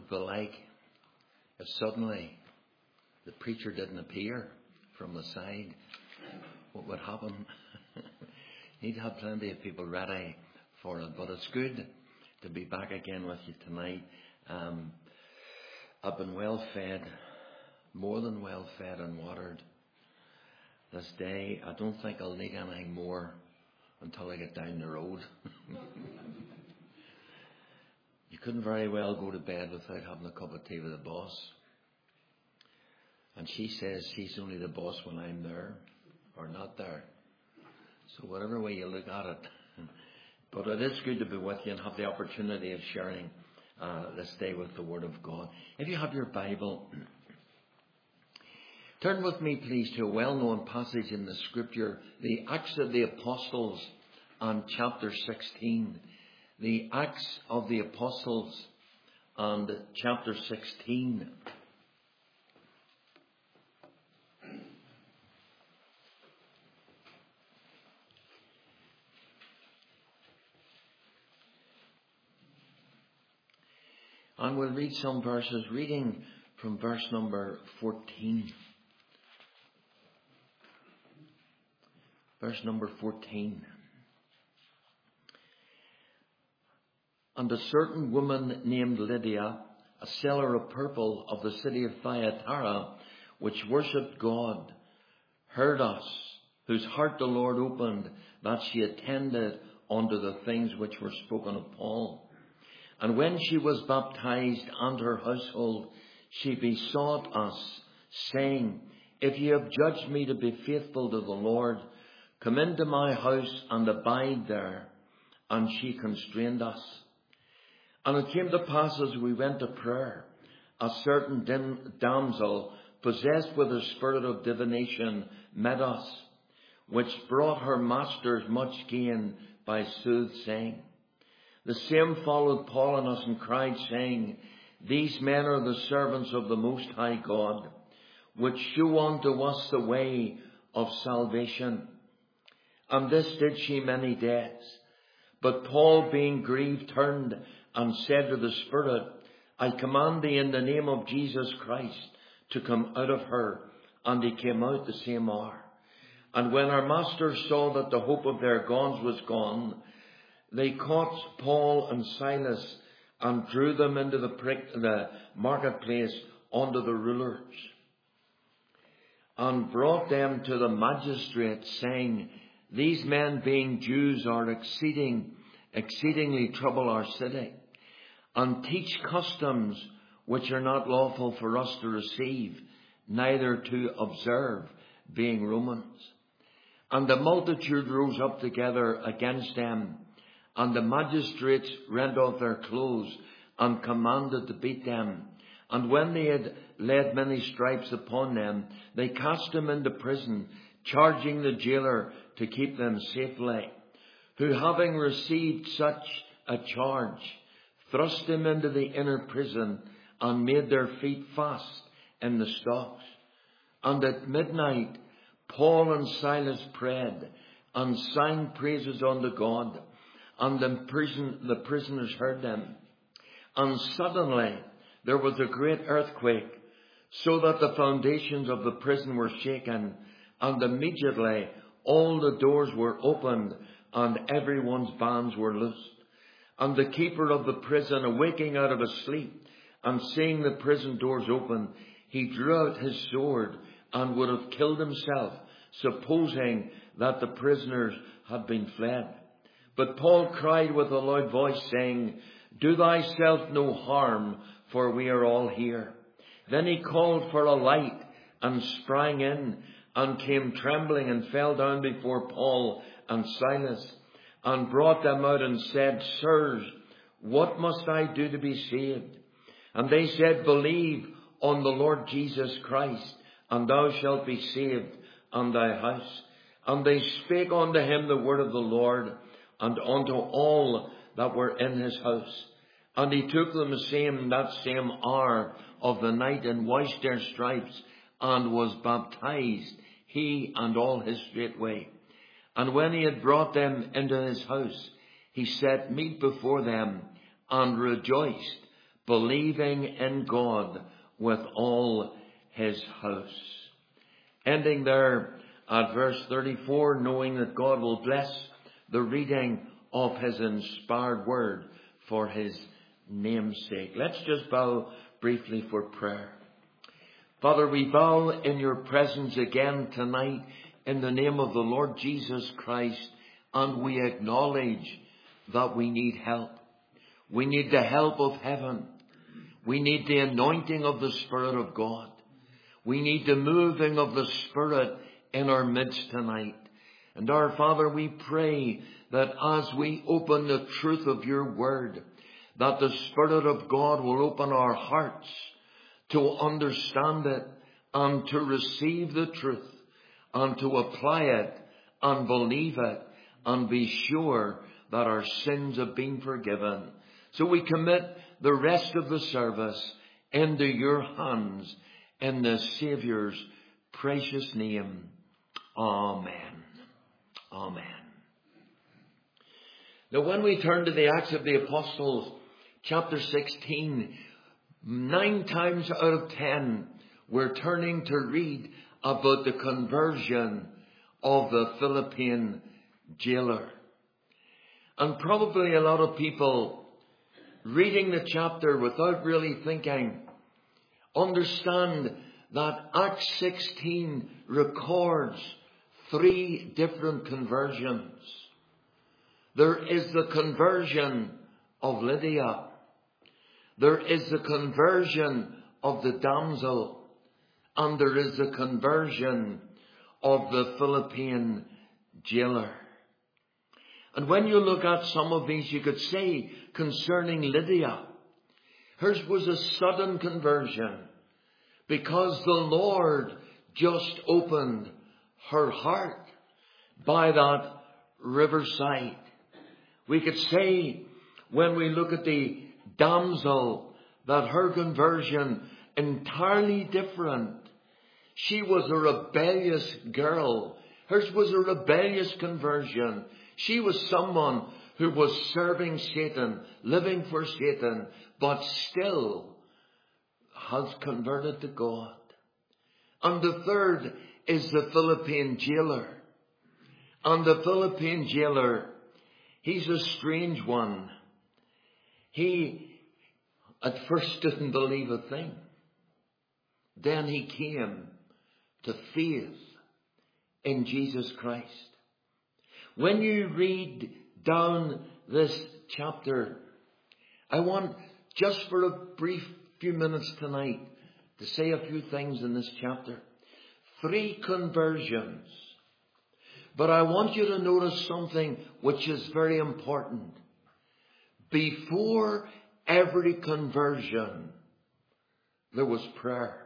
be like if suddenly the preacher didn't appear from the side? What would happen? You need to have plenty of people ready for it. But it's good to be back again with you tonight. I've been well fed, more than well fed and watered this day. I don't think I'll need anything more until I get down the road. You couldn't very well go to bed without having a cup of tea with the boss. And she says she's only the boss when I'm there or not there. So whatever way you look at it. But it is good to be with you and have the opportunity of sharing this day with the Word of God. If you have your Bible, turn with me please to a well-known passage in the Scripture, the Acts of the Apostles and chapter 16. The Acts of the Apostles and chapter 16. And we'll read some verses, reading from verse number 14. Verse number 14. And a certain woman named Lydia, a seller of purple of the city of Thyatira, which worshipped God, heard us, whose heart the Lord opened, that she attended unto the things which were spoken of Paul. And when she was baptized and her household, she besought us, saying, If ye have judged me to be faithful to the Lord, come into my house and abide there. And she constrained us. And it came to pass as we went to prayer, a certain damsel, possessed with a spirit of divination, met us, which brought her masters much gain by soothsaying. The same followed Paul and us and cried, saying, These men are the servants of the Most High God, which shew unto us the way of salvation. And this did she many days. But Paul, being grieved, turned and said to the Spirit, I command thee in the name of Jesus Christ to come out of her. And he came out the same hour. And when our masters saw that the hope of their gods was gone, they caught Paul and Silas and drew them into the marketplace unto the rulers, and brought them to the magistrate, saying, These men, being Jews, are exceedingly trouble our city, and teach customs which are not lawful for us to receive, neither to observe, being Romans. And the multitude rose up together against them, and the magistrates rent off their clothes and commanded to beat them. And when they had laid many stripes upon them, they cast them into prison, charging the jailer to keep them safely, who having received such a charge, thrust them into the inner prison and made their feet fast in the stocks. And at midnight Paul and Silas prayed and sang praises unto God. And the prisoners heard them. And suddenly there was a great earthquake, so that the foundations of the prison were shaken. And immediately all the doors were opened, and everyone's bands were loosed. And the keeper of the prison, awaking out of his sleep, and seeing the prison doors open, he drew out his sword, and would have killed himself, supposing that the prisoners had been fled. But Paul cried with a loud voice, saying, Do thyself no harm, for we are all here. Then he called for a light, and sprang in, and came trembling, and fell down before Paul and Silas, and brought them out, and said, Sirs, what must I do to be saved? And they said, Believe on the Lord Jesus Christ, and thou shalt be saved, and thy house. And they spake unto him the word of the Lord, and unto all that were in his house. And he took them that same hour of the night, and washed their stripes, and was baptized, he and all his straightway. And when he had brought them into his house, he set meat before them, and rejoiced, believing in God with all his house. Ending there at verse 34, knowing that God will bless the reading of his inspired word for his name's sake. Let's just bow briefly for prayer. Father, we bow in your presence again tonight in the name of the Lord Jesus Christ, and we acknowledge that we need help. We need the help of heaven. We need the anointing of the Spirit of God. We need the moving of the Spirit in our midst tonight. And our Father, we pray that as we open the truth of your word, that the Spirit of God will open our hearts to understand it and to receive the truth and to apply it and believe it and be sure that our sins have been forgiven. So we commit the rest of the service into your hands in the Saviour's precious name. Amen. Amen. Now when we turn to the Acts of the Apostles, chapter 16, 9 times out of 10, we're turning to read about the conversion of the Philippian jailer. And probably a lot of people reading the chapter without really thinking, understand that Acts 16 records 3 different conversions. There is the conversion of Lydia. There is the conversion of the damsel. And there is the conversion of the Philippian jailer. And when you look at some of these, you could say concerning Lydia, hers was a sudden conversion because the Lord just opened her heart by that riverside. We could say when we look at the damsel that her conversion entirely different. She was a rebellious girl. Hers was a rebellious conversion. She was someone who was serving Satan, living for Satan, but still has converted to God. And the third is the Philippian jailer. And the Philippian jailer, he's a strange one. He at first didn't believe a thing. Then he came to faith in Jesus Christ. When you read down this chapter, I want just for a brief few minutes tonight to say a few things in this chapter. 3 conversions. But I want you to notice something which is very important. Before every conversion, there was prayer.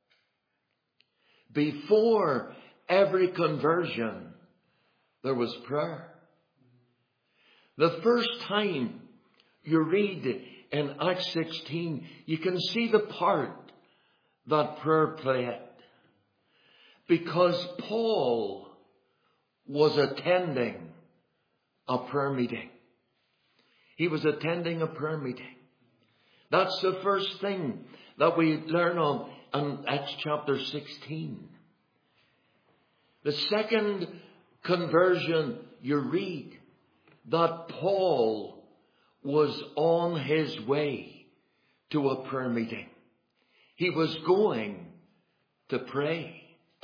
Before every conversion, there was prayer. The first time you read in Acts 16, you can see the part that prayer played. Because Paul was attending a prayer meeting. He was attending a prayer meeting. That's the first thing that we learn of in Acts chapter 16. The second conversion you read that Paul was on his way to a prayer meeting. He was going to pray.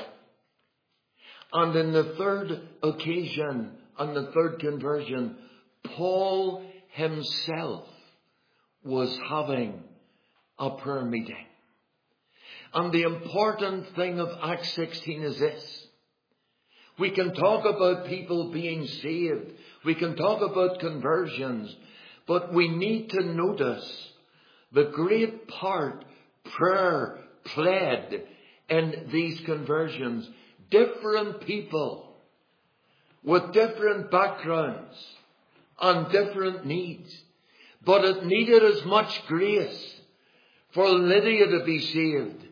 And in the third occasion, on the third conversion, Paul himself was having a prayer meeting. And the important thing of Acts 16 is this. We can talk about people being saved. We can talk about conversions. But we need to notice the great part prayer played in these conversions. Different people with different backgrounds and different needs. But it needed as much grace for Lydia to be saved.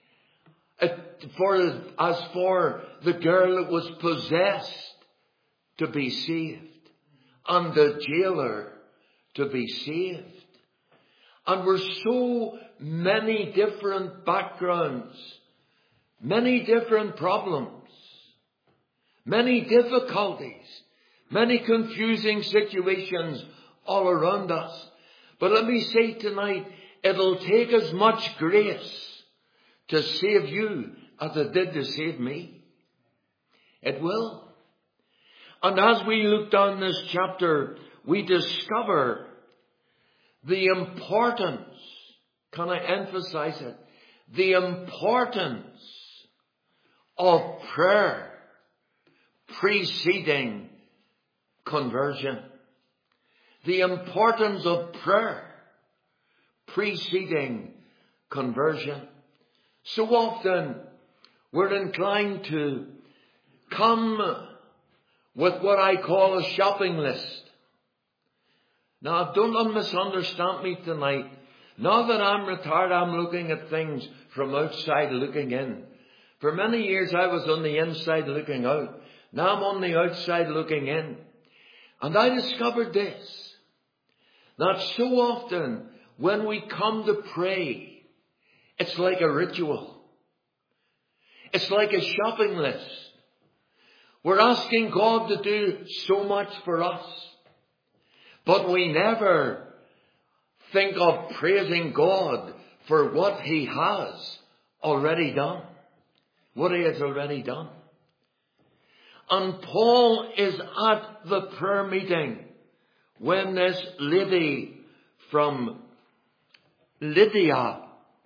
As for the girl that was possessed to be saved. And the jailer to be saved. And we're so many different backgrounds, many different problems, many difficulties, many confusing situations all around us. But let me say tonight, it'll take as much grace to save you as it did to save me. It will. And as we look down this chapter, we discover the importance, can I emphasize it, the importance of prayer preceding conversion. The importance of prayer preceding conversion. So often we're inclined to come with what I call a shopping list. Now, don't misunderstand me tonight. Now that I'm retired, I'm looking at things from outside looking in. For many years I was on the inside looking out. Now I'm on the outside looking in. And I discovered this, that so often when we come to pray, it's like a ritual. It's like a shopping list. We're asking God to do so much for us, but we never think of praising God for what He has already done. What He has already done. And Paul is at the prayer meeting when this lady from Lydia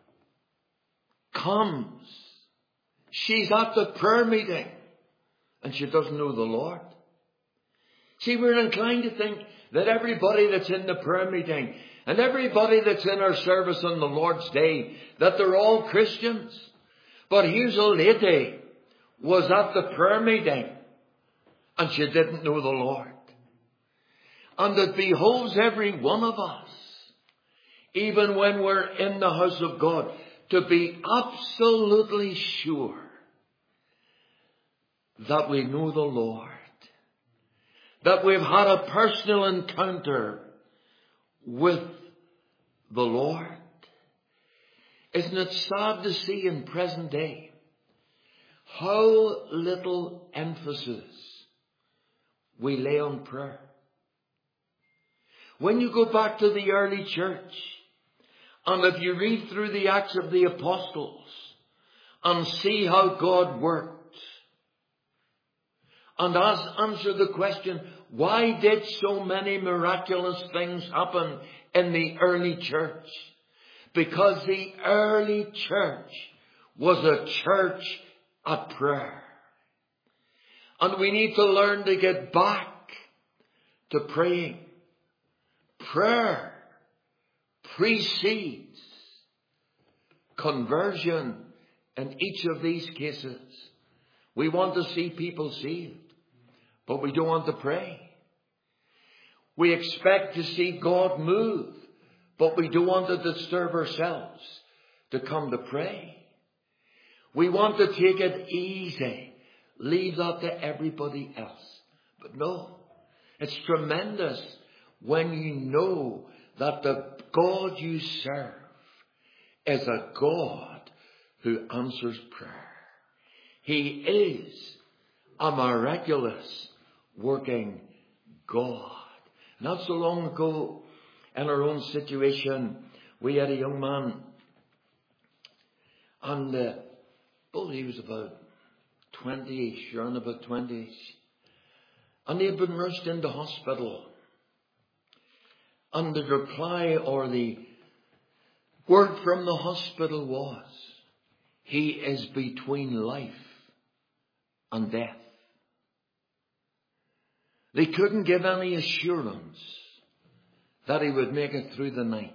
comes. She's at the prayer meeting and she doesn't know the Lord. See, we're inclined to think that everybody that's in the prayer meeting and everybody that's in our service on the Lord's Day, that they're all Christians. But here's a lady was at the prayer meeting and she didn't know the Lord. And it behoves every one of us, even when we're in the house of God, to be absolutely sure that we know the Lord, that we've had a personal encounter with the Lord. Isn't it sad to see in present day how little emphasis we lay on prayer? When you go back to the early church, and if you read through the Acts of the Apostles and see how God worked, and answer the question, why did so many miraculous things happen in the early church? Because the early church was a church at prayer. And we need to learn to get back to praying. Prayer precedes conversion in each of these cases. We want to see people saved, but we don't want to pray. We expect to see God move, but we don't want to disturb ourselves to come to pray. We want to take it easy, leave that to everybody else. But no, it's tremendous when you know that the God you serve is a God who answers prayer. He is a miraculous working God. Not so long ago, in our own situation, we had a young man, and he was about 20-ish, around about 20-ish, and he had been rushed into hospital. And the reply or the word from the hospital was, he is between life and death. They couldn't give any assurance that he would make it through the night.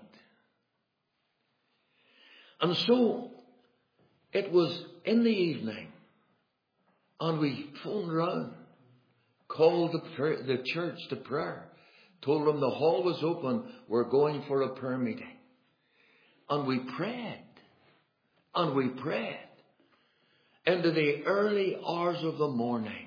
And so it was in the evening, and we phoned round, called the church to prayer, told them the hall was open, we're going for a prayer meeting. And we prayed, and we prayed into the early hours of the morning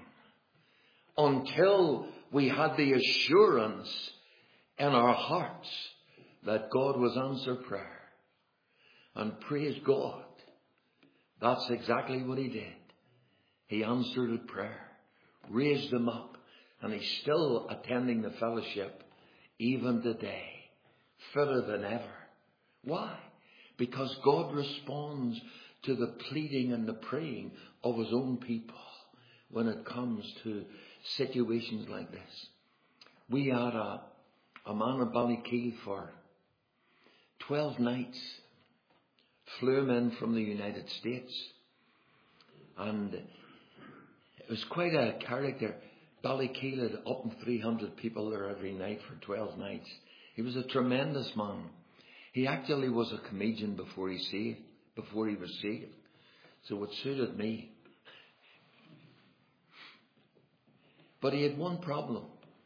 until we had the assurance in our hearts that God was answer prayer. And praise God, that's exactly what he did. He answered a prayer, raised them up, and he's still attending the fellowship even today, fitter than ever. Why? Because God responds to the pleading and the praying of his own people when it comes to situations like this. We had a man in Ballykeel for 12 nights, flew him in from the United States, and it was quite a character. Ballykeel had up to 300 people there every night for 12 nights. He was a tremendous man. He actually was a comedian before he was saved. So it suited me. But he had one problem.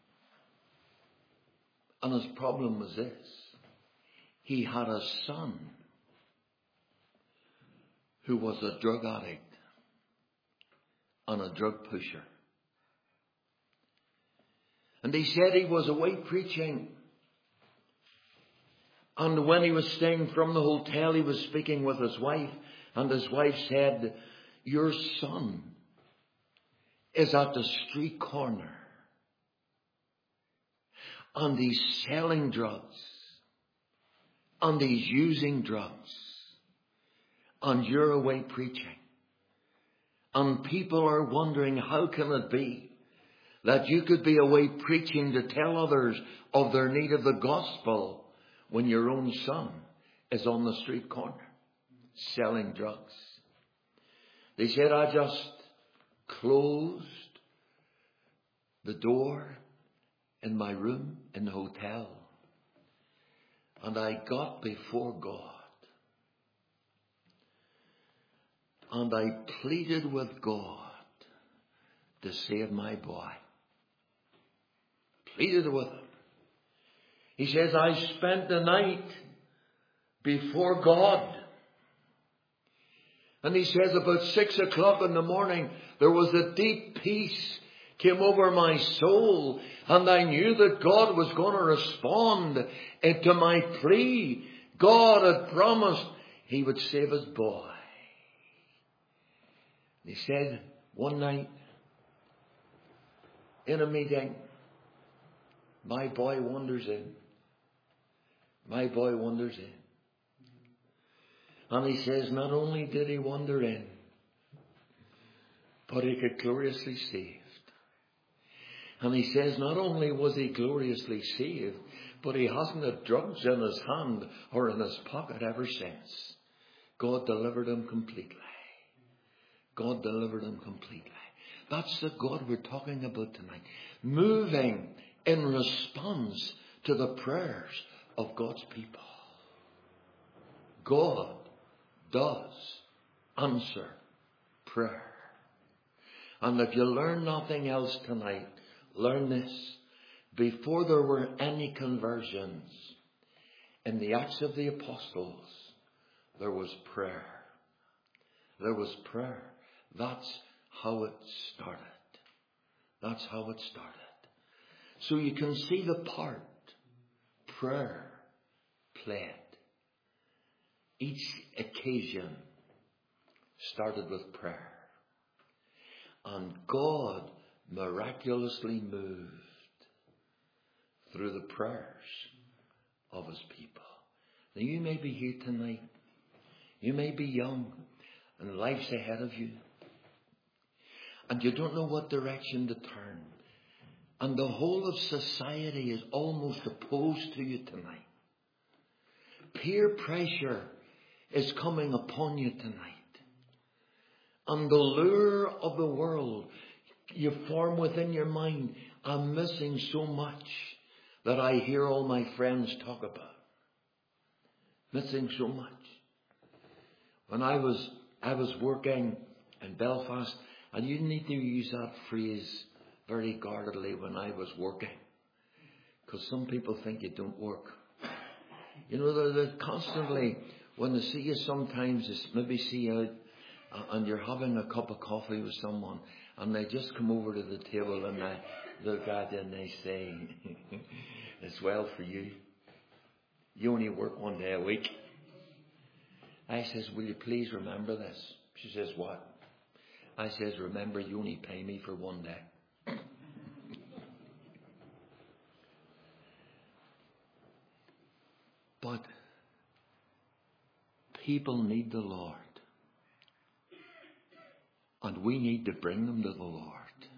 And his problem was this. He had a son who was a drug addict and a drug pusher. And he said he was away preaching. And when he was staying from the hotel, he was speaking with his wife. And his wife said, "Your son is at the street corner. And he's selling drugs. And he's using drugs. And you're away preaching. And people are wondering, how can it be that you could be away preaching to tell others of their need of the gospel when your own son is on the street corner selling drugs?" They said, "I just closed the door in my room in the hotel, and I got before God, and I pleaded with God to save my boy." Pleaded with him. He says, "I spent the night before God." And he says about 6 o'clock in the morning, there was a deep peace came over my soul, and I knew that God was going to respond to my plea. God had promised he would save his boy. He said one night in a meeting, my boy wanders in. My boy wanders in. And he says not only did he wander in, but he got gloriously saved. And he says not only was he gloriously saved, but he hasn't had drugs in his hand or in his pocket ever since. God delivered him completely. God delivered him completely. That's the God we're talking about tonight. Moving in response to the prayers of God's people. God does answer prayer. And if you learn nothing else tonight, learn this. Before there were any conversions in the Acts of the Apostles, there was prayer. There was prayer. That's how it started. That's how it started. So you can see the part prayer played. Each occasion started with prayer. And God miraculously moved through the prayers of his people. Now you may be here tonight. You may be young and life's ahead of you. And you don't know what direction to turn. And the whole of society is almost opposed to you tonight. Peer pressure is coming upon you tonight. And the lure of the world you form within your mind, I'm missing so much that I hear all my friends talk about. Missing so much. When I was working in Belfast, and you need to use that phrase very guardedly, when I was working. Because some people think you don't work. You know, they're constantly, when they see you sometimes, maybe see you out and you're having a cup of coffee with someone, and they just come over to the table and they look at you and they say, "It's well for you." You only work one day a week. I says, will you please remember this? She says, what? I says, remember, you only pay me for one day. But people need the Lord. And we need to bring them to the Lord.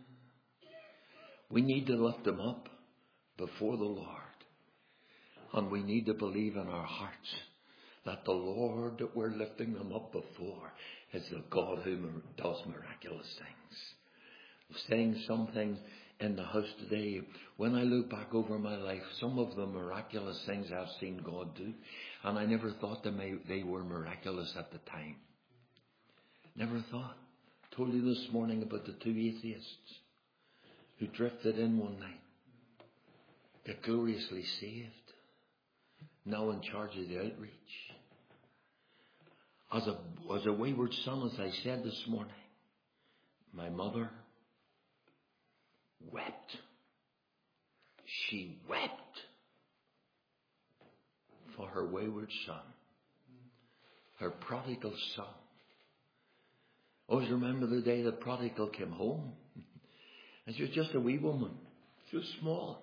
We need to lift them up before the Lord. And we need to believe in our hearts that the Lord that we're lifting them up before is the God who does miraculous things. I'm saying some things in the house today. When I look back over my life, some of the miraculous things I've seen God do, and I never thought they were miraculous at the time. Never thought. Told you this morning about the two atheists who drifted in one night, got gloriously saved, now in charge of the outreach. As a wayward son, as I said this morning, my mother wept. She wept for her wayward son, her prodigal son. I always remember the day the prodigal came home. And she was just a wee woman. She was small.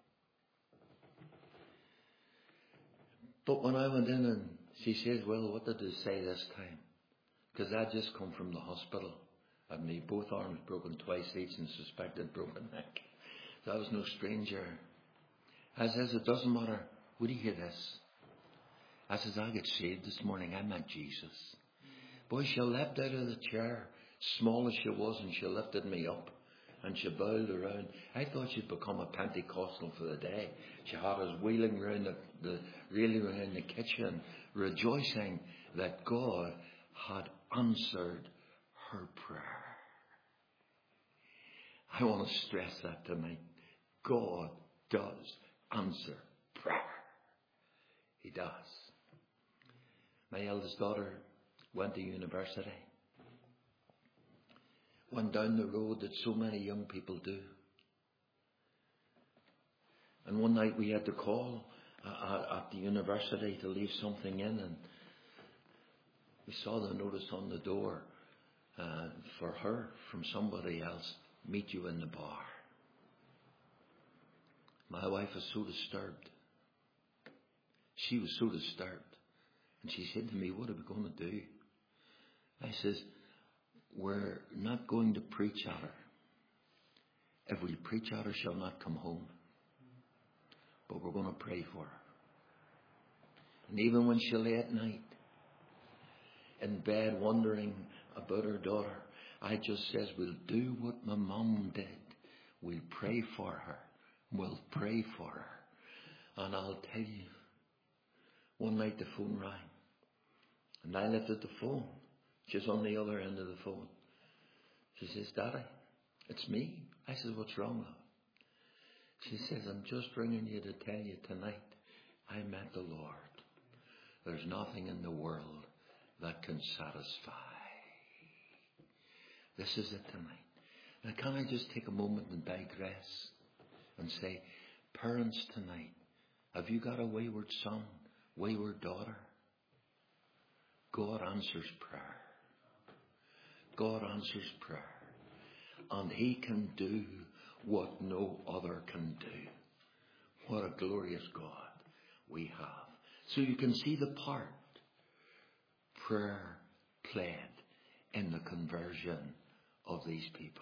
But when I went in and she says, well, what did they say this time? Because I'd just come from the hospital. I'd me both arms broken twice each and suspected broken neck. So I was no stranger. I says, it doesn't matter. Would you hear this? I says, I get saved this morning. I met Jesus. Boy, she leapt out of the chair, small as she was, and she lifted me up. And she bowed around. I thought she'd become a Pentecostal for the day. She had us wheeling around reeling around the kitchen, rejoicing that God had answered her prayer. I want to stress that tonight. God does answer prayer. He does. My eldest daughter went to university. Went down the road that so many young people do. And one night we had to call at the university to leave something in, and we saw the notice on the door for her from somebody else, meet you in the bar. My wife was so disturbed. She was so disturbed. And she said to me, what are we going to do? I says, we're not going to preach at her. If we preach at her, she'll not come home. But we're going to pray for her. And even when she lay at night in bed wondering about her daughter, I just says, we'll do what my mum did. We'll pray for her. We'll pray for her. And I'll tell you, one night the phone rang. And I lifted the phone. She's on the other end of the phone. She says, Daddy, it's me. I says, what's wrong, love? She says, I'm just ringing you to tell you tonight I met the Lord. There's nothing in the world that can satisfy. This is it tonight. Now, can I just take a moment and digress and say, parents tonight, have you got a wayward son, wayward daughter? God answers prayer. God answers prayer. And He can do what no other can do. What a glorious God we have. So you can see the part prayer played in the conversion of these people.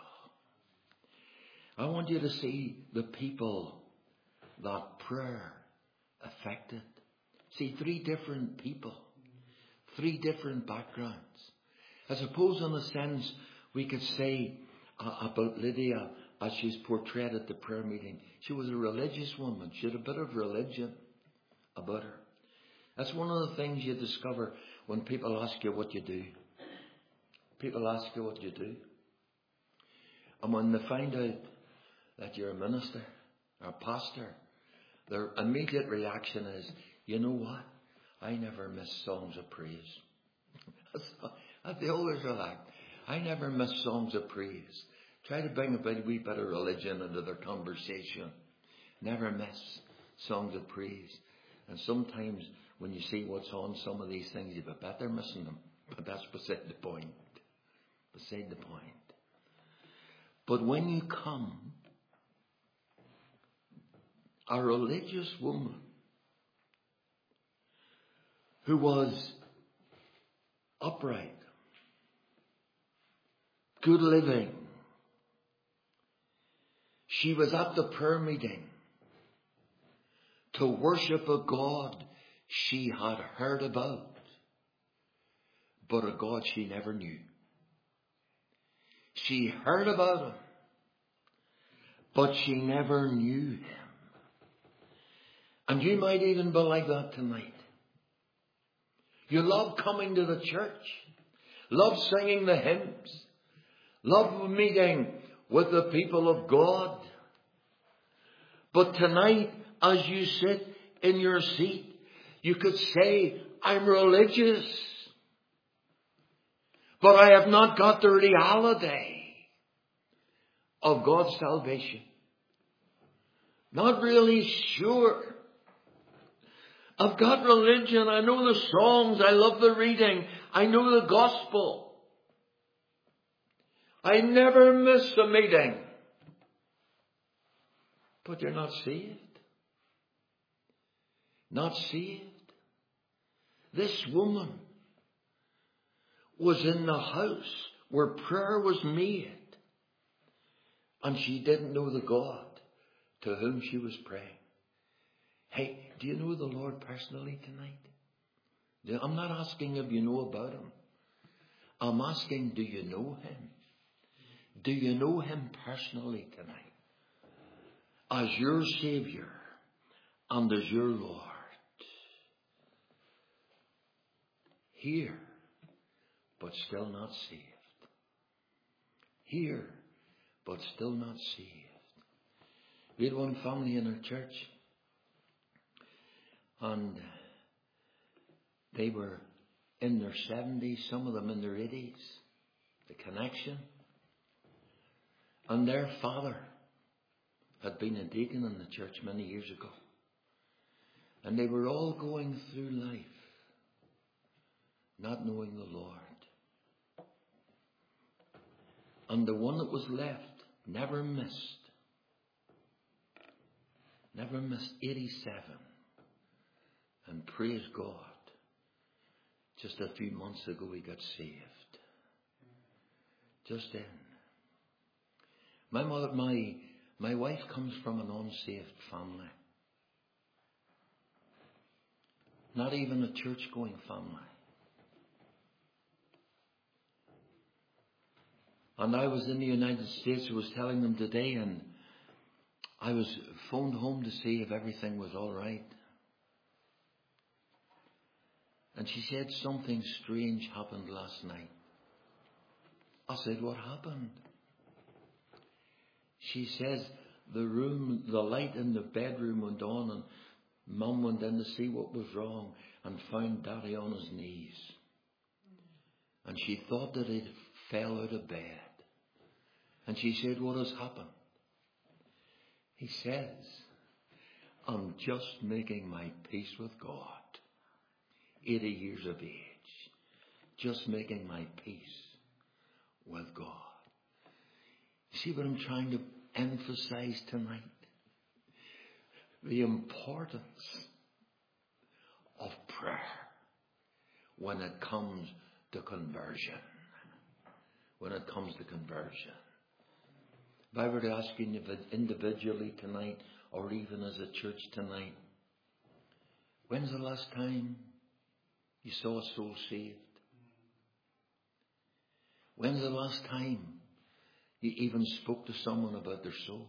I want you to see the people that prayer affected. See, 3 different people. 3 different backgrounds. I suppose in a sense we could say about Lydia as she's portrayed at the prayer meeting. She was a religious woman. She had a bit of religion about her. That's one of the things you discover when people ask you what you do. People ask you what you do. And when they find out that you're a minister or a pastor, their immediate reaction is, you know what? I never miss songs of praise. They always react. I never miss songs of praise. Try to bring a wee bit of religion into their conversation. Never miss songs of praise. And sometimes when you see what's on some of these things, you bet they're missing them. But that's beside the point. Beside the point. But when you come, a religious woman who was upright, good living, she was at the prayer meeting to worship a God she had heard about, but a God she never knew. She heard about him, but she never knew him. And you might even be like that tonight. You love coming to the church, love singing the hymns, love meeting with the people of God. But tonight, as you sit in your seat, you could say, I'm religious, but I have not got the reality of God's salvation. Not really sure. I've got religion. I know the songs. I love the reading. I know the gospel. I never miss a meeting. But you're not saved. Not saved. This woman was in the house where prayer was made. And she didn't know the God to whom she was praying. Hey, do you know the Lord personally tonight? I'm not asking if you know about him. I'm asking, do you know him? Do you know him personally tonight? As your Savior and as your Lord. Here, but still not saved. Here, but still not saved. We had one family in our church, and they were in their 70s, some of them in their 80s. The connection. And their father had been a deacon in the church many years ago. And they were all going through life not knowing the Lord. And the one that was left never missed 87. And praise God, just a few months ago he got saved. Just in. My wife comes from an unsaved family. Not even a church-going family. And I was in the United States, I was telling them today, and I was phoned home to see if everything was all right. And she said something strange happened last night. I said, what happened? She says the light in the bedroom went on, and Mum went in to see what was wrong and found Daddy on his knees. And she thought that he fell out of bed. And she said, what has happened? He says, I'm just making my peace with God. 80 years of age. Just making my peace with God. See what I'm trying to emphasize tonight? The importance of prayer when it comes to conversion. When it comes to conversion. If I were to ask you individually tonight, or even as a church tonight, when's the last time you saw a soul saved? When's the last time you even spoke to someone about their soul?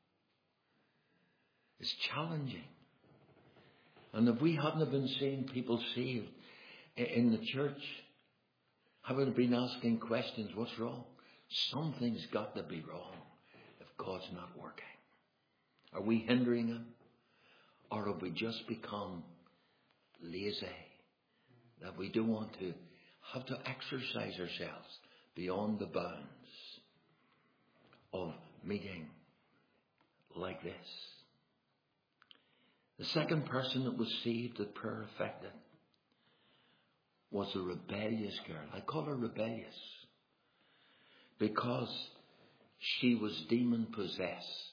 It's challenging. And if we hadn't have been seeing people saved in the church, I would have been asking questions, what's wrong? Something's got to be wrong if God's not working. Are we hindering him? Or have we just become lazy? That we don't want to have to exercise ourselves beyond the bounds of meeting like this. The second person that was saved that prayer affected was a rebellious girl. I call her rebellious because she was demon possessed.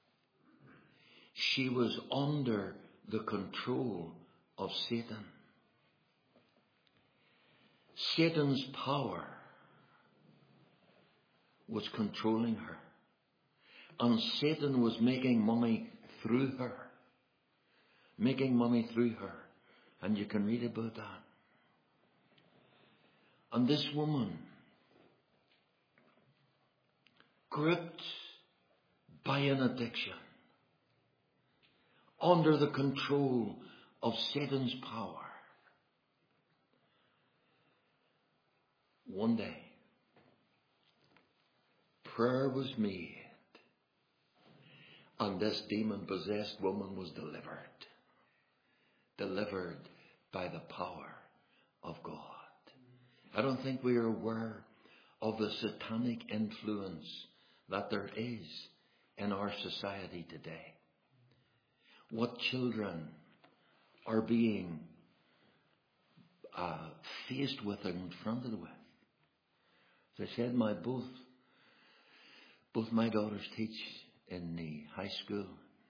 She was under the control of Satan. Satan's power was controlling her. And Satan was making money through her. Making money through her. And you can read about that. And this woman, gripped by an addiction, under the control of Satan's power, one day, prayer was made, and this demon-possessed woman was delivered. Delivered by the power of God. I don't think we are aware of the satanic influence that there is in our society today. What children are being faced with and confronted with. As I said, both my daughters teach in the high school,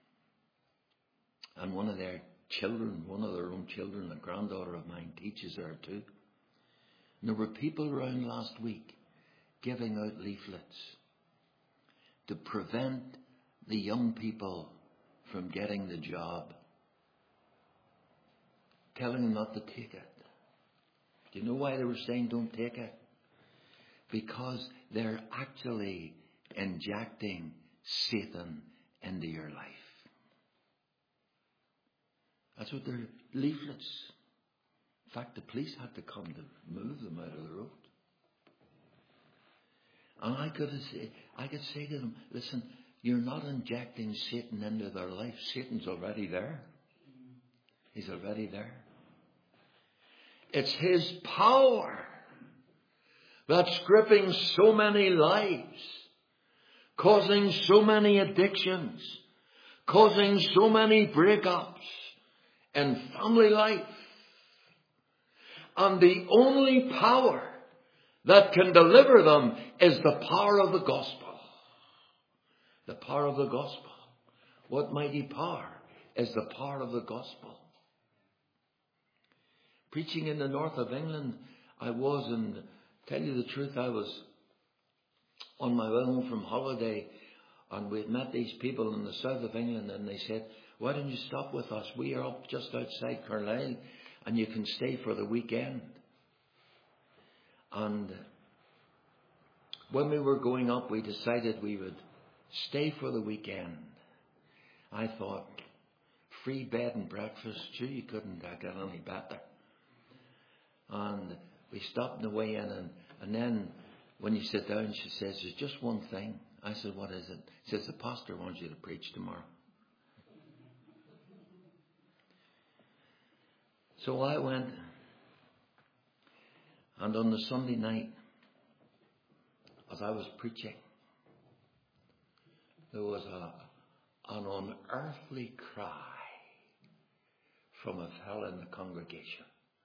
and one of their own children, a granddaughter of mine, teaches there too. And there were people around last week giving out leaflets to prevent the young people from getting the job, telling them not to take it. Do you know why they were saying don't take it? Because they're actually injecting Satan into your life. That's what their leaflets. In fact, the police had to come to move them out of the road. And I could say to them, listen, you're not injecting Satan into their life. Satan's already there. He's already there. It's his power that's gripping so many lives, causing so many addictions, causing so many breakups in family life. And the only power that can deliver them is the power of the gospel. The power of the gospel. What mighty power is the power of the gospel? Preaching in the north of England, I was, and tell you the truth, I was on my way home from holiday, and we had met these people in the south of England, and they said, why don't you stop with us? We are up just outside Carlisle, and you can stay for the weekend. And when we were going up, we decided we would stay for the weekend. I thought, free bed and breakfast, sure, you couldn't get any better. And we stopped on the way in, and then when you sit down, she says, there's just one thing. I said, what is it? She says, the pastor wants you to preach tomorrow. So I went, and on the Sunday night, as I was preaching, there was an unearthly cry from a fellow in the congregation.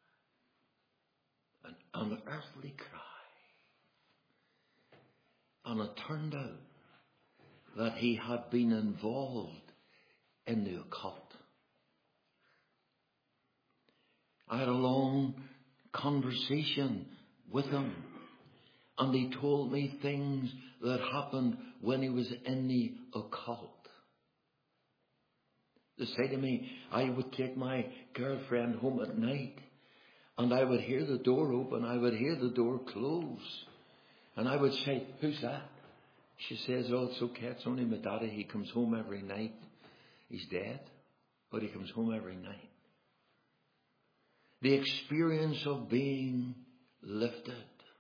An unearthly cry. And it turned out that he had been involved in the occult. I had a long conversation with him, and he told me things that happened when he was in the occult. They say to me, I would take my girlfriend home at night, and I would hear the door open, I would hear the door close, and I would say, who's that? She says, oh, it's okay, it's only my daddy. He comes home every night. He's dead, but he comes home every night. The experience of being lifted.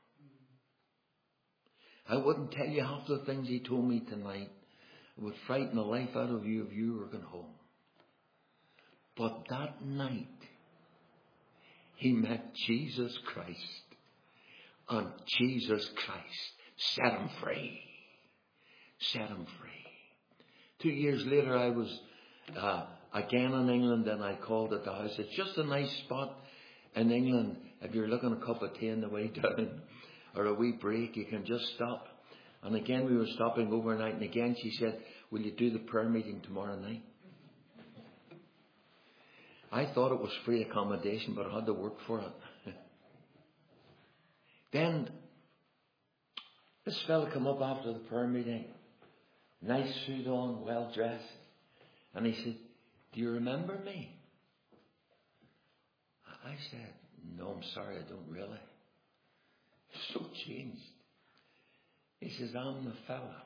I wouldn't tell you half the things he told me tonight. It would frighten the life out of you if you were going home. But that night, he met Jesus Christ. And Jesus Christ set him free. Set him free. 2 years later, I was again in England, and I called at the house. It's just a nice spot in England. If you're looking a cup of tea on the way down or a wee break, you can just stop. And again, we were stopping overnight. And again, she said, will you do the prayer meeting tomorrow night? I thought it was free accommodation, but I had to work for it. Then this fella come up after the prayer meeting. Nice suit on, well dressed. And he said, do you remember me? I said, no, I'm sorry, I don't really. So changed. He says, I'm the fella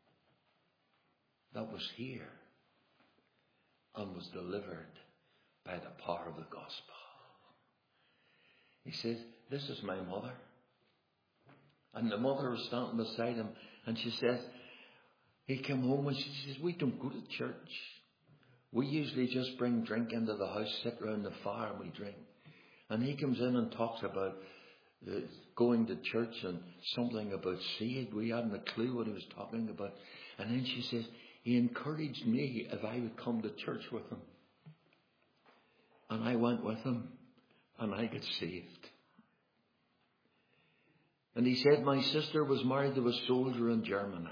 that was here and was delivered by the power of the gospel. He says, this is my mother. And the mother was standing beside him, and she says, he came home and she says, we don't go to church. We usually just bring drink into the house, sit around the fire and we drink. And he comes in and talks about going to church and something about seed. We hadn't a clue what he was talking about. And then she says, he encouraged me if I would come to church with him. And I went with him and I got saved. And he said, my sister was married to a soldier in Germany.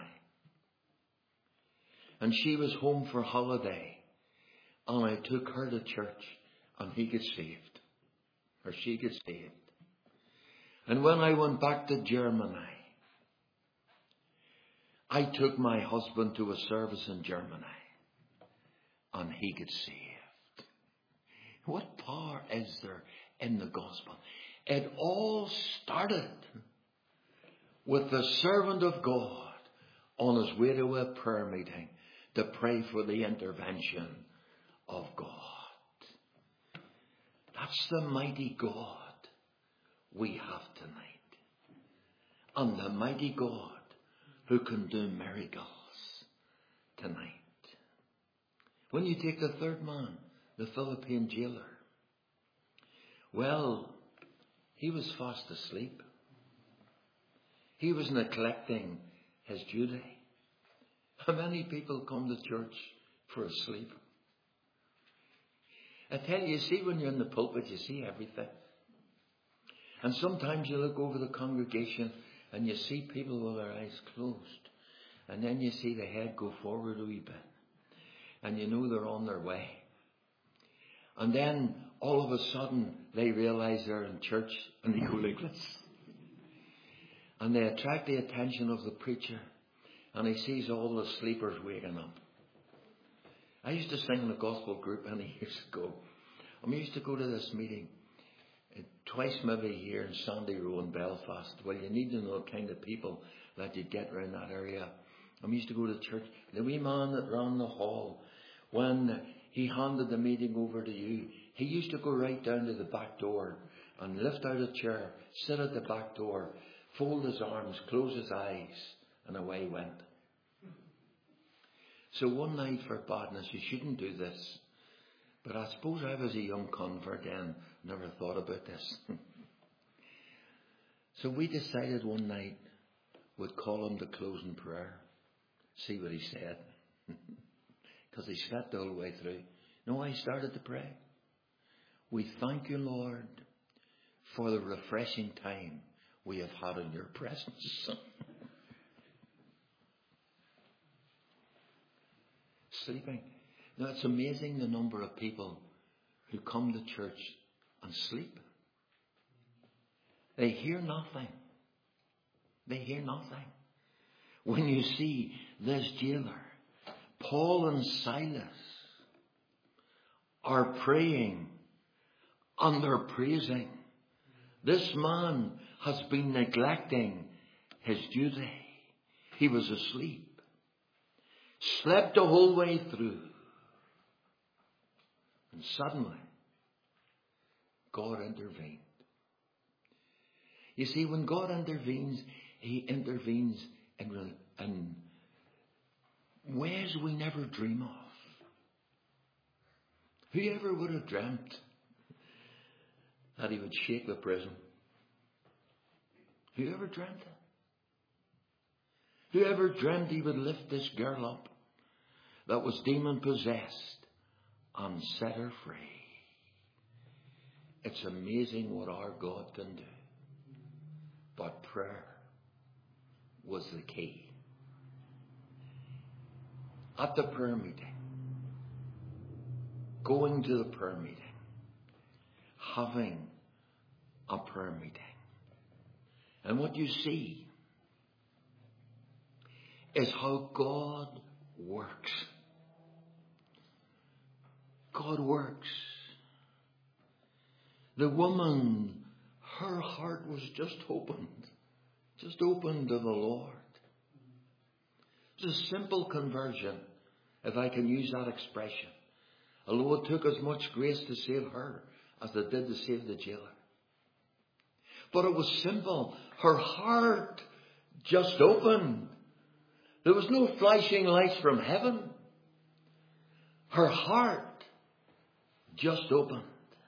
And she was home for holiday. And I took her to church and he got saved. Or she got saved. And when I went back to Germany, I took my husband to a service in Germany. And he got saved. What power is there in the gospel? It all started with the servant of God on his way to a prayer meeting to pray for the intervention of God. That's the mighty God we have tonight. And the mighty God who can do miracles tonight. When you take the third man, the Philippine jailer, well, he was fast asleep. He was neglecting his duty. How many people come to church for a sleep? I tell you, see, when you're in the pulpit, you see everything. And sometimes you look over the congregation and you see people with their eyes closed. And then you see the head go forward a wee bit. And you know they're on their way. And then all of a sudden they realize they're in church and they go like this. And they attract the attention of the preacher. And he sees all the sleepers waking up. I used to sing in a gospel group many years ago. And we used to go to this meeting twice maybe a year in Sandy Row in Belfast. Well, you need to know the kind of people that you get around that area. And we used to go to church. The wee man that ran the hall, when he handed the meeting over to you, he used to go right down to the back door and lift out a chair, sit at the back door, fold his arms, close his eyes, and away he went. So one night, for badness, you shouldn't do this. But I suppose I was a young convert then, never thought about this. So we decided one night we'd call him to closing prayer, see what he said. Because he slept the whole way through. No, I started to pray. We thank you, Lord, for the refreshing time we have had in your presence. Sleeping. Now, it's amazing the number of people who come to church and sleep. They hear nothing. They hear nothing. When you see this jailer, Paul and Silas are praying and they're praising. This man has been neglecting his duty. He was asleep. Slept the whole way through. And suddenly, God intervened. You see, when God intervenes, he intervenes in ways we never dream of. Whoever would have dreamt that he would shake the prison? Whoever dreamt it? Whoever dreamt he would lift this girl up that was demon possessed and set her free. It's amazing what our God can do. But prayer was the key. At the prayer meeting, going to the prayer meeting, having a prayer meeting. And what you see is how God works. God works. The woman, her heart was just open to the Lord. It was a simple conversion, if I can use that expression. Although it took as much grace to save her as it did to save the jailer. But it was simple. Her heart just opened. There was no flashing lights from heaven. Her heart just opened.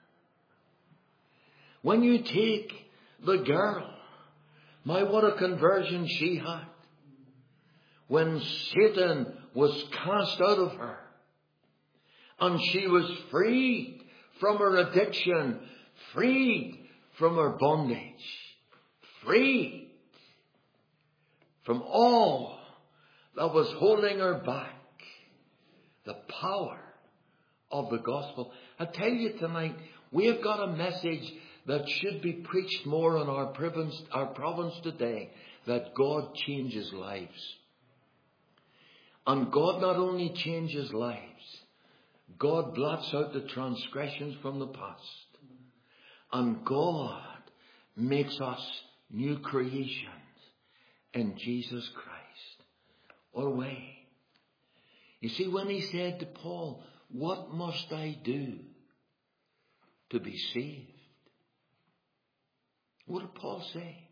When you take the girl, my, what a conversion she had. When Satan was cast out of her and she was freed from her addiction, freed from her bondage, freed from all that was holding her back. The power of the gospel. I tell you tonight, we have got a message that should be preached more in our province today, that God changes lives. And God not only changes lives, God blots out the transgressions from the past. And God makes us new creations in Jesus Christ. What a way. You see, when he said to Paul, what must I do to be saved? What did Paul say?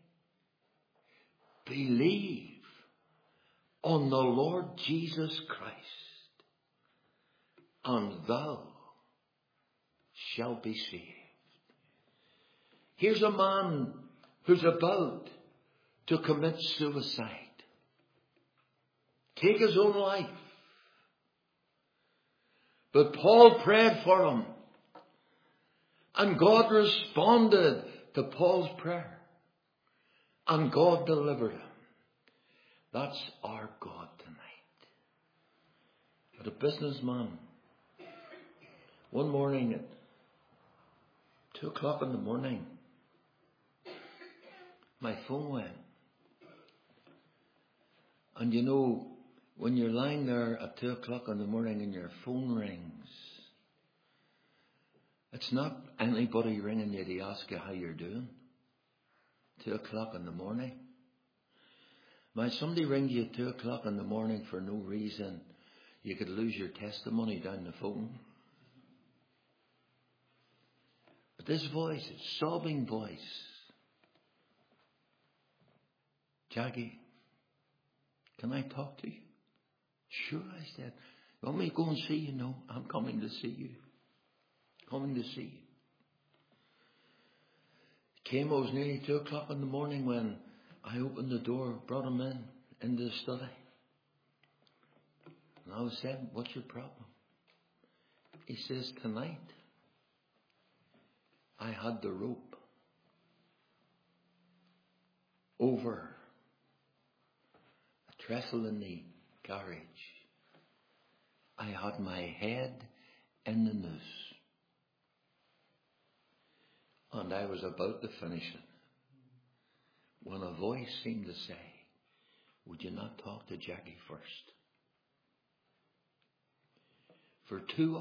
Believe on the Lord Jesus Christ, and thou shalt be saved. Here's a man who's about to commit suicide. Take his own life. But Paul prayed for him. And God responded to Paul's prayer. And God delivered him. That's our God tonight. But a businessman, one morning at 2 o'clock in the morning, my phone went. And you know, when you're lying there at 2 o'clock in the morning and your phone rings, it's not anybody ringing you to ask you how you're doing. 2 o'clock in the morning. Might somebody ring you at 2 o'clock in the morning for no reason? You could lose your testimony down the phone. But this voice, a sobbing voice. Jackie, can I talk to you? Sure, I said. You want me to go and see you? No, I'm coming to see you. Coming to see you. It was nearly 2 o'clock in the morning when I opened the door, brought him into the study. And I was saying, what's your problem? He says, tonight, I had the rope over a trestle in the garage. I had my head in the noose. And I was about to finish it when a voice seemed to say, would you not talk to Jackie first? For 2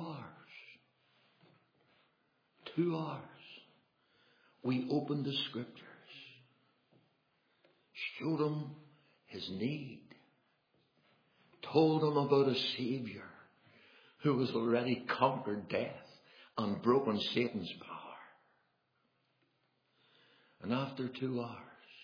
hours, we opened the scriptures, showed him his need, told him about a Savior who was already conquered death and broken Satan's power. And after 2 hours,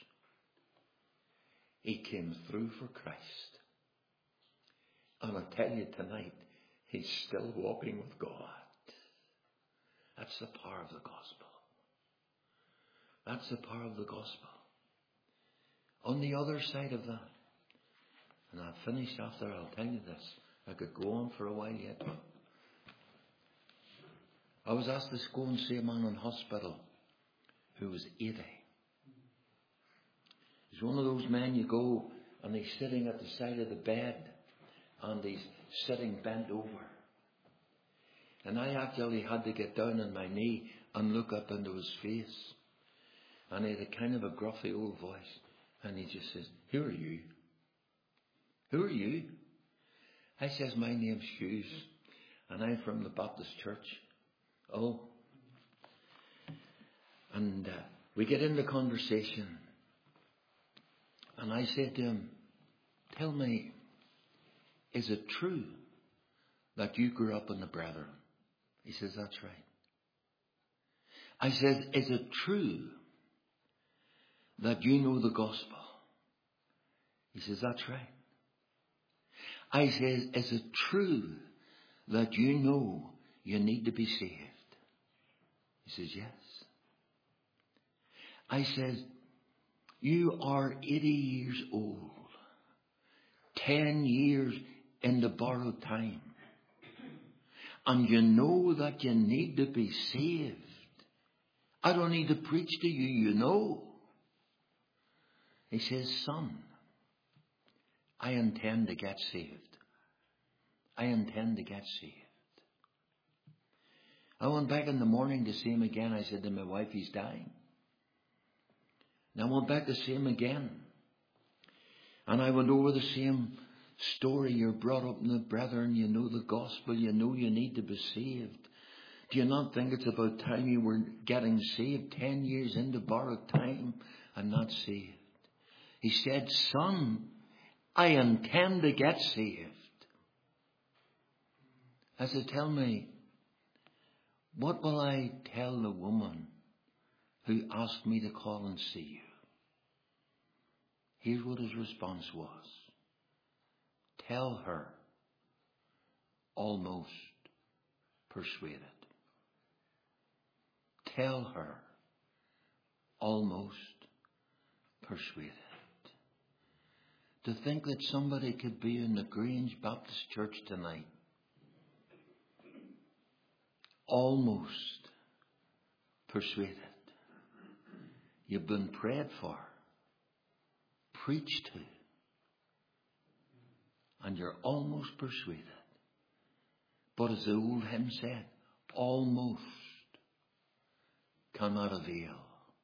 he came through for Christ. And I tell you tonight, he's still walking with God. That's the power of the gospel. That's the power of the gospel. On the other side of that, and I'll finish after I'll tell you this. I could go on for a while yet. I was asked to go and see a man in hospital who was 80. He's one of those men you go and he's sitting at the side of the bed and he's sitting bent over. And I actually had to get down on my knee and look up into his face. And he had a kind of a gruffy old voice. And he just says, "Who are you? Who are you?" I says, "My name's Hughes. And I'm from the Baptist church." Oh. And we get into conversation. And I said to him, "Tell me, is it true that you grew up in the Brethren?" He says, "That's right." I said, "Is it true that you know the gospel?" He says, "That's right." I said, "Is it true that you know you need to be saved?" He says, "Yes." I said, "You are 80 years old, 10 years into borrowed time, and you know that you need to be saved. I don't need to preach to you, you know." He says, "Son, I intend to get saved. I intend to get saved." I went back in the morning to see him again. I said to my wife, "He's dying." And I went back to see him again. And I went over the same story. You're brought up in the Brethren. You know the gospel. You know you need to be saved. Do you not think it's about time you were getting saved? 10 years into borrowed time and not saved. He said, "Son, I intend to get saved." I said, "Tell me, what will I tell the woman who asked me to call and see you?" Here's what his response was. "Tell her, almost persuaded." Tell her, almost persuaded. To think that somebody could be in the Grange Baptist Church tonight, almost persuaded. You've been prayed for, preached to, and you're almost persuaded. But as the old hymn said, almost cannot avail.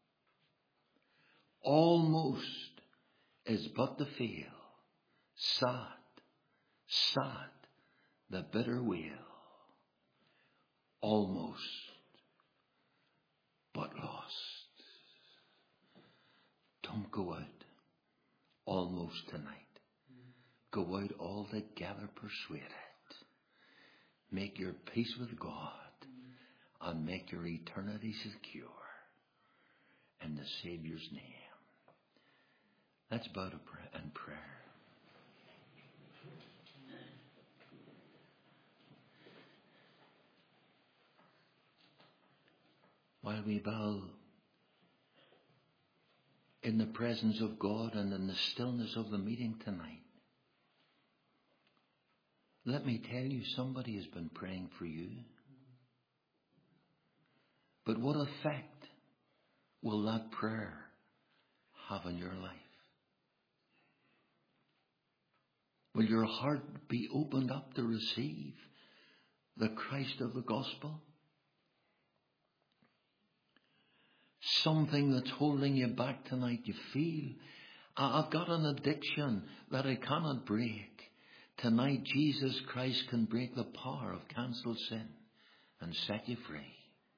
Almost is but to fail. Sad, sad, the bitter wail. Almost, but lost. Don't go out almost tonight. Go out altogether persuaded. Make your peace with God and make your eternity secure in the Saviour's name. Let's bow to in prayer. While we bow in the presence of God and in the stillness of the meeting tonight, let me tell you, somebody has been praying for you. But what effect will that prayer have in your life? Will your heart be opened up to receive the Christ of the gospel? Something that's holding you back tonight, you feel, "I've got an addiction that I cannot break." Tonight, Jesus Christ can break the power of cancelled sin and set you free.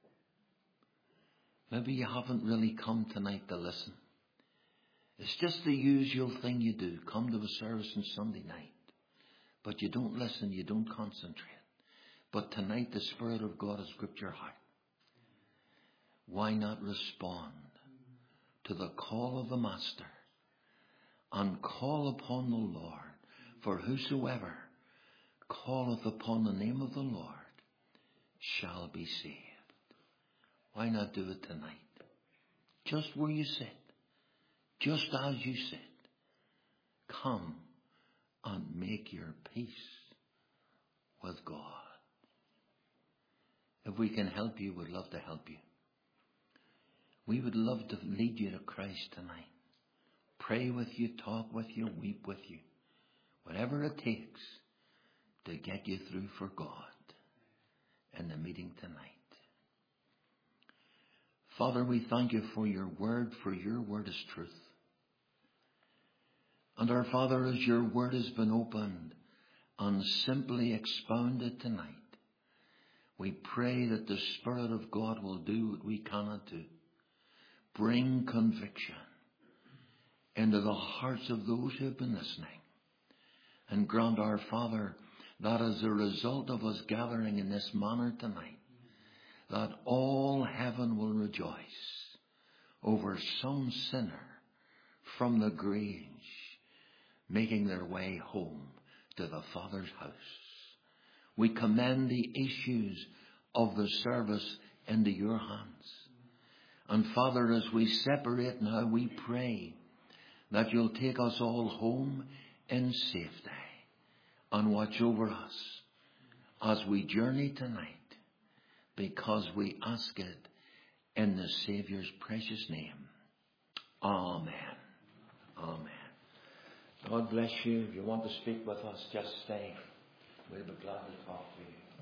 Maybe you haven't really come tonight to listen. It's just the usual thing you do. Come to a service on Sunday night. But you don't listen, you don't concentrate. But tonight the Spirit of God has gripped your heart. Why not respond to the call of the Master and call upon the Lord? For whosoever calleth upon the name of the Lord shall be saved. Why not do it tonight? Just where you sit. Just as you sit. Come and make your peace with God. If we can help you, we'd love to help you. We would love to lead you to Christ tonight. Pray with you, talk with you, weep with you. Whatever it takes to get you through for God in the meeting tonight. Father, we thank you for your word is truth. And our Father, as your word has been opened and simply expounded tonight, we pray that the Spirit of God will do what we cannot do. Bring conviction into the hearts of those who have been listening. And grant our Father that as a result of us gathering in this manner tonight, that all heaven will rejoice over some sinner from the Grange making their way home to the Father's house. We commend the issues of the service into your hands. And Father, as we separate now, we pray that you'll take us all home in safety and watch over us as we journey tonight, because we ask it in the Saviour's precious name. Amen. Amen. God bless you. If you want to speak with us, just stay. We'll be glad to talk to you.